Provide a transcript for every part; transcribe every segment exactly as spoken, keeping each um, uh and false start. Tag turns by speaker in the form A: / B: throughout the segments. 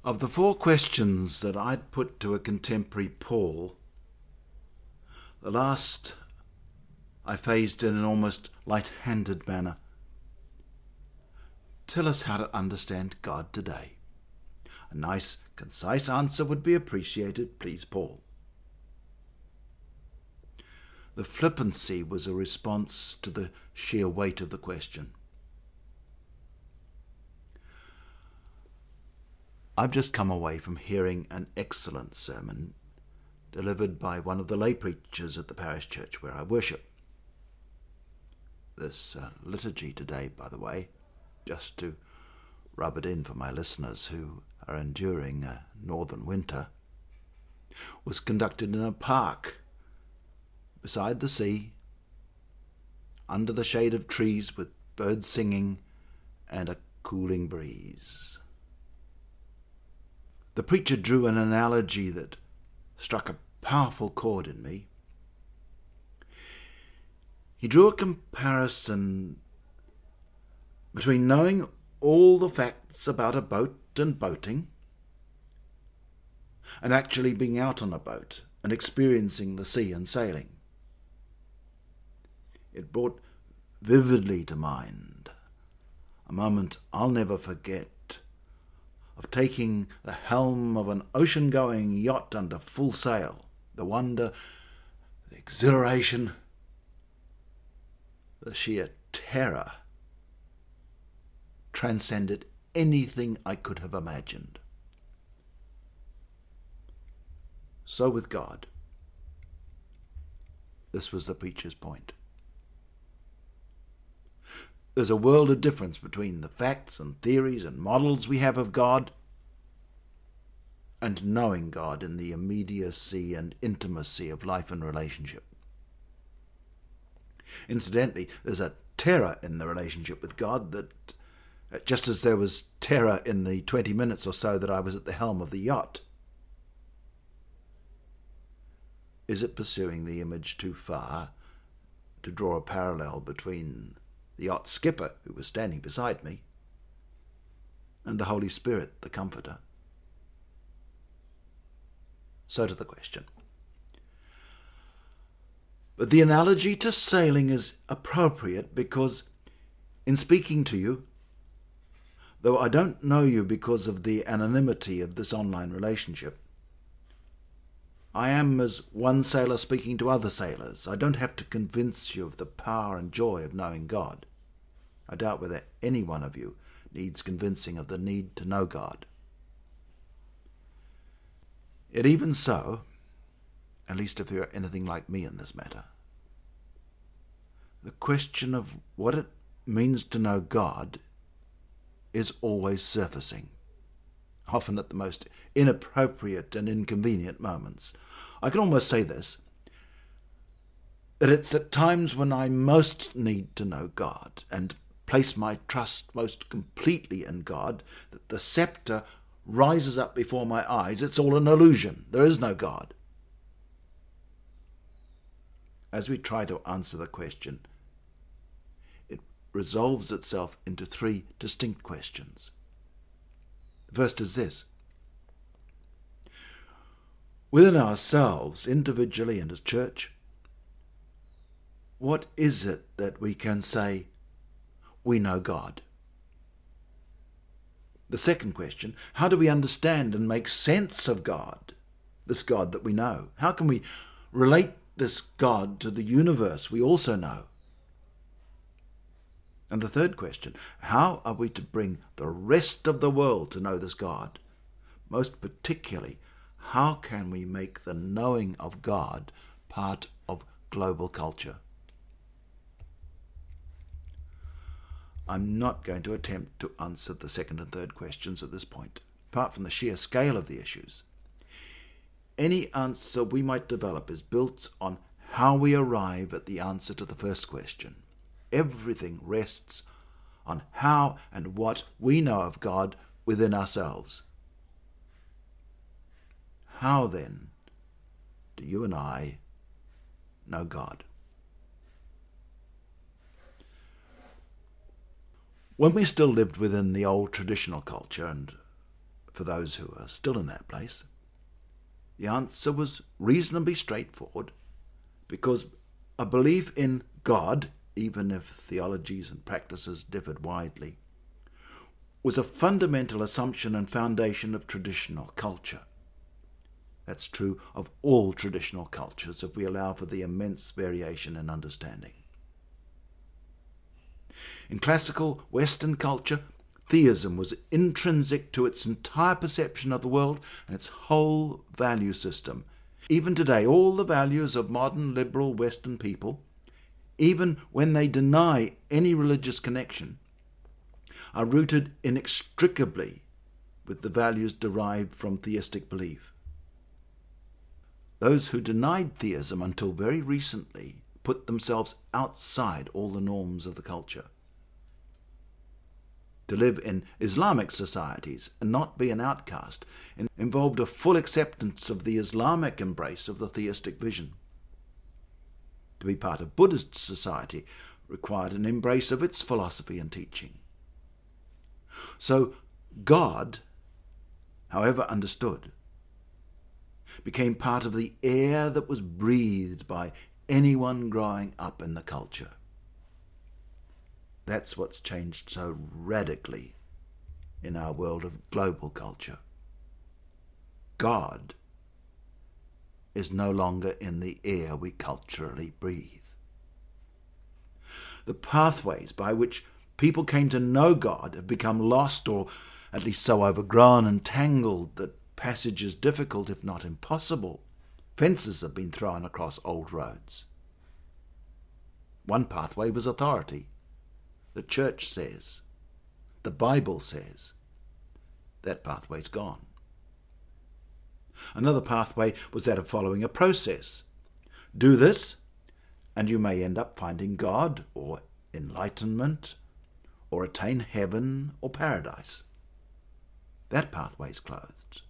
A: Of the four questions that I'd put to a contemporary Paul, the last I phrased in an almost light-handed manner. Tell us how to understand God today. A nice, concise answer would be appreciated, please, Paul. The flippancy was a response to the sheer weight of the question. I've just come away from hearing an excellent sermon delivered by one of the lay preachers at the parish church where I worship. This uh, liturgy today, by the way, just to rub it in for my listeners who are enduring a northern winter, was conducted in a park beside the sea, under the shade of trees with birds singing and a cooling breeze. The preacher drew an analogy that struck a powerful chord in me. He drew a comparison between knowing all the facts about a boat and boating and actually being out on a boat and experiencing the sea and sailing. It brought vividly to mind a moment I'll never forget of taking the helm of an ocean-going yacht under full sail. The wonder, the exhilaration, the sheer terror transcended anything I could have imagined. So with God. This was the preacher's point. There's a world of difference between the facts and theories and models we have of God and knowing God in the immediacy and intimacy of life and relationship. Incidentally, there's a terror in the relationship with God that, just as there was terror in the twenty minutes or so that I was at the helm of the yacht. Is it pursuing the image too far to draw a parallel between the yacht skipper, who was standing beside me, and the Holy Spirit, the Comforter? So to the question. But the analogy to sailing is appropriate because, in speaking to you, though I don't know you because of the anonymity of this online relationship, I am as one sailor speaking to other sailors. I don't have to convince you of the power and joy of knowing God. I doubt whether any one of you needs convincing of the need to know God. Yet even so, at least if you're anything like me in this matter, the question of what it means to know God is always surfacing, often at the most inappropriate and inconvenient moments. I can almost say this, that it's at times when I most need to know God and place my trust most completely in God that the scepter rises up before my eyes. It's all an illusion. There is no God. As we try to answer the question, it resolves itself into three distinct questions. The first is this. Within ourselves, individually and as church, what is it that we can say we know God? The second question, how do we understand and make sense of God, this God that we know? How can we relate this God to the universe we also know? And the third question, how are we to bring the rest of the world to know this God? Most particularly, how can we make the knowing of God part of global culture? I'm not going to attempt to answer the second and third questions at this point, apart from the sheer scale of the issues. Any answer we might develop is built on how we arrive at the answer to the first question. Everything rests on how and what we know of God within ourselves. How then do you and I know God? When we still lived within the old traditional culture and for those who are still in that place. The answer was reasonably straightforward, because a belief in God, even if theologies and practices differed widely, was a fundamental assumption and foundation of traditional culture. That's true of all traditional cultures if we allow for the immense variation in understanding. In classical Western culture, theism was intrinsic to its entire perception of the world and its whole value system. Even today, all the values of modern liberal Western people, even when they deny any religious connection, are rooted inextricably with the values derived from theistic belief. Those who denied theism until very recently put themselves outside all the norms of the culture. To live in Islamic societies and not be an outcast involved a full acceptance of the Islamic embrace of the theistic vision. To be part of Buddhist society required an embrace of its philosophy and teaching. So God, however understood, became part of the air that was breathed by anyone growing up in the culture. That's what's changed so radically in our world of global culture. God is no longer in the air we culturally breathe. The pathways by which people came to know God have become lost, or at least so overgrown and tangled that passage is difficult, if not impossible. Fences have been thrown across old roads. One pathway was authority. The church says, the Bible says. That pathway's gone. Another pathway was that of following a process. Do this, and you may end up finding God, or enlightenment, or attain heaven or paradise. That pathway's closed.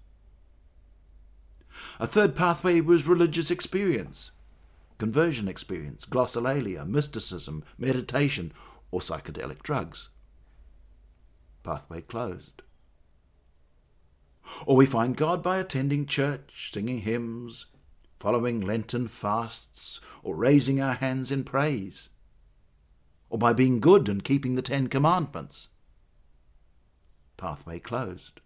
A: A third pathway was religious experience, conversion experience, glossolalia, mysticism, meditation, or psychedelic drugs. Pathway closed. Or we find God by attending church, singing hymns, following Lenten fasts, or raising our hands in praise, or by being good and keeping the Ten Commandments. Pathway closed.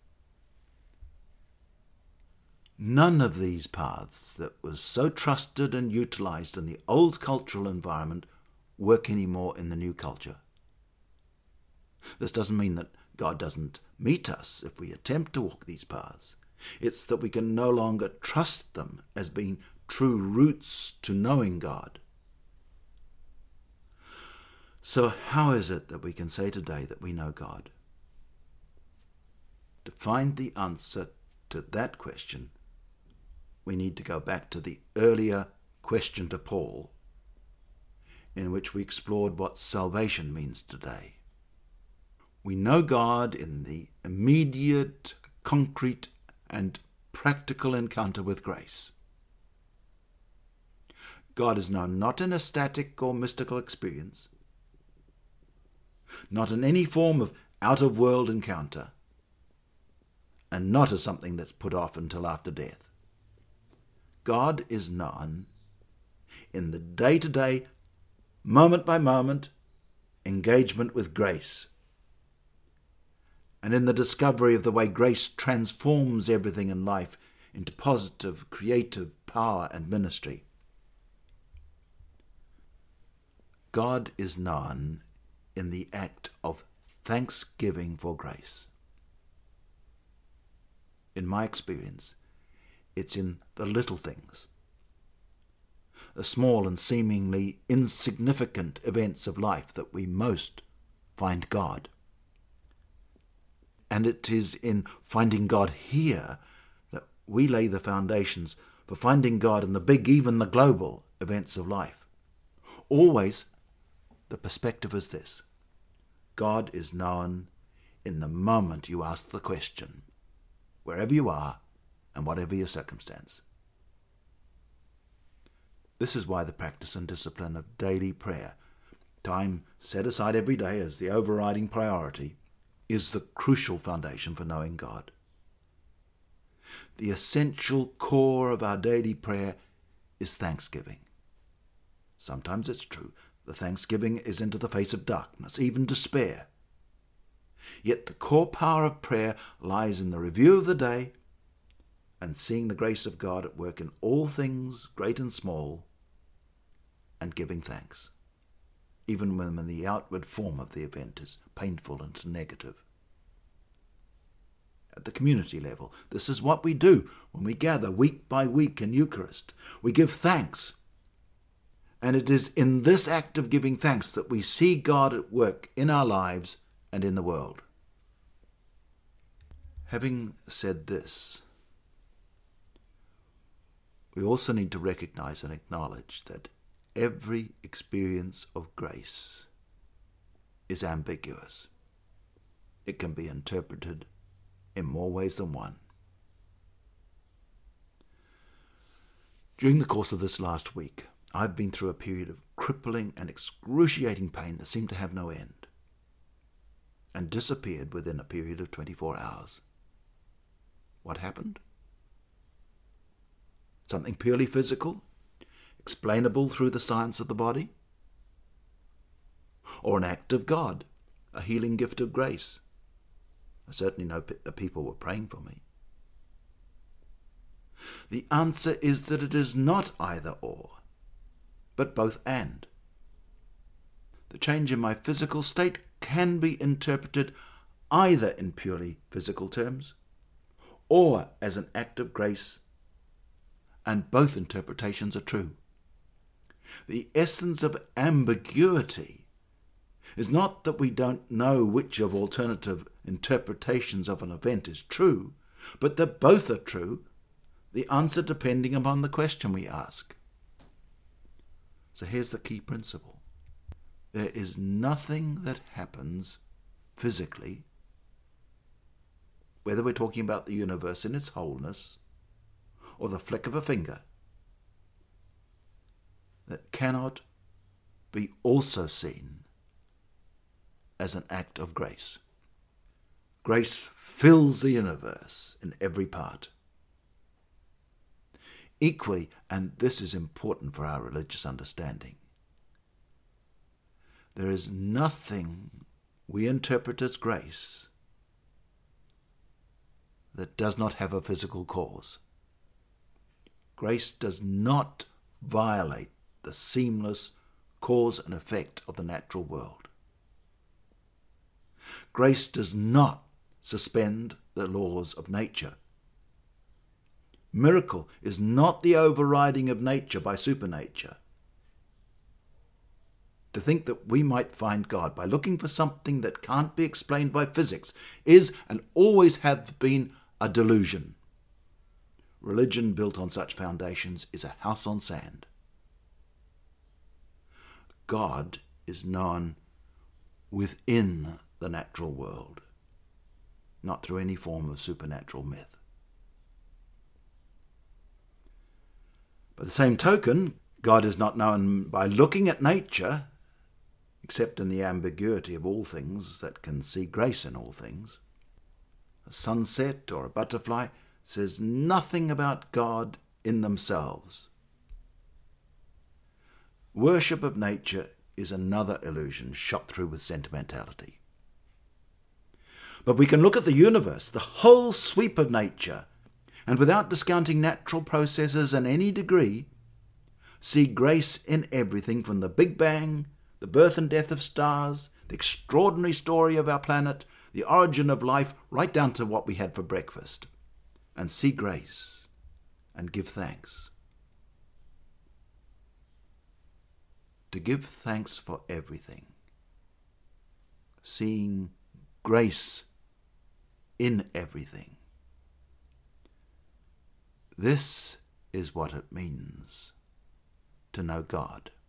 A: None of these paths that was so trusted and utilized in the old cultural environment work anymore in the new culture. This doesn't mean that God doesn't meet us if we attempt to walk these paths. It's that we can no longer trust them as being true routes to knowing God. So how is it that we can say today that we know God? To find the answer to that question, we need to go back to the earlier question to Paul, in which we explored what salvation means today. We know God in the immediate, concrete, and practical encounter with grace. God is known not in a static or mystical experience, not in any form of out-of-world encounter, and not as something that's put off until after death. God is known in the day-to-day, moment-by-moment engagement with grace, and in the discovery of the way grace transforms everything in life into positive, creative power and ministry. God is known in the act of thanksgiving for grace. In my experience, it's in the little things, the small and seemingly insignificant events of life that we most find God. And it is in finding God here that we lay the foundations for finding God in the big, even the global events of life. Always the perspective is this: God is known in the moment you ask the question, wherever you are and whatever your circumstance. This is why the practice and discipline of daily prayer, time set aside every day as the overriding priority, is the crucial foundation for knowing God. The essential core of our daily prayer is thanksgiving. Sometimes it's true, the thanksgiving is into the face of darkness, even despair. Yet the core power of prayer lies in the review of the day and seeing the grace of God at work in all things, great and small, and giving thanks, even when the outward form of the event is painful and negative. At the community level, this is what we do when we gather week by week in Eucharist. We give thanks. And it is in this act of giving thanks that we see God at work in our lives and in the world. Having said this, we also need to recognize and acknowledge that every experience of grace is ambiguous. It can be interpreted in more ways than one. During the course of this last week, I've been through a period of crippling and excruciating pain that seemed to have no end, and disappeared within a period of twenty-four hours. What happened? Something purely physical, explainable through the science of the body? Or an act of God, a healing gift of grace? I certainly know that people were praying for me. The answer is that it is not either or, but both and. The change in my physical state can be interpreted either in purely physical terms or as an act of grace, and both interpretations are true. The essence of ambiguity is not that we don't know which of alternative interpretations of an event is true, but that both are true, the answer depending upon the question we ask. So here's the key principle. There is nothing that happens physically, whether we're talking about the universe in its wholeness or the flick of a finger, that cannot be also seen as an act of grace. Grace fills the universe in every part. Equally, and this is important for our religious understanding, there is nothing we interpret as grace that does not have a physical cause. Grace does not violate the seamless cause and effect of the natural world. Grace does not suspend the laws of nature. Miracle is not the overriding of nature by supernature. To think that we might find God by looking for something that can't be explained by physics is and always has been a delusion. Religion built on such foundations is a house on sand. God is known within the natural world, not through any form of supernatural myth. By the same token, God is not known by looking at nature, except in the ambiguity of all things that can see grace in all things. A sunset or a butterfly says nothing about God in themselves. Worship of nature is another illusion shot through with sentimentality. But we can look at the universe, the whole sweep of nature, and without discounting natural processes in any degree, see grace in everything from the Big Bang, the birth and death of stars, the extraordinary story of our planet, the origin of life, right down to what we had for breakfast, and see grace and give thanks. To give thanks for everything, seeing grace in everything. This is what it means to know God.